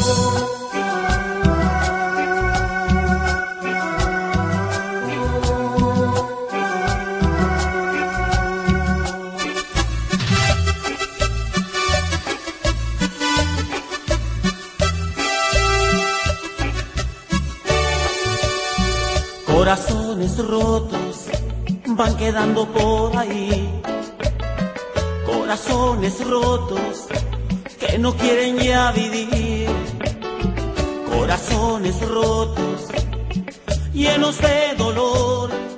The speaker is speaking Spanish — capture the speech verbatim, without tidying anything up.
Corazones rotos van quedando por ahí, corazones rotos que no quieren ya vivir, corazones rotos llenos de dolor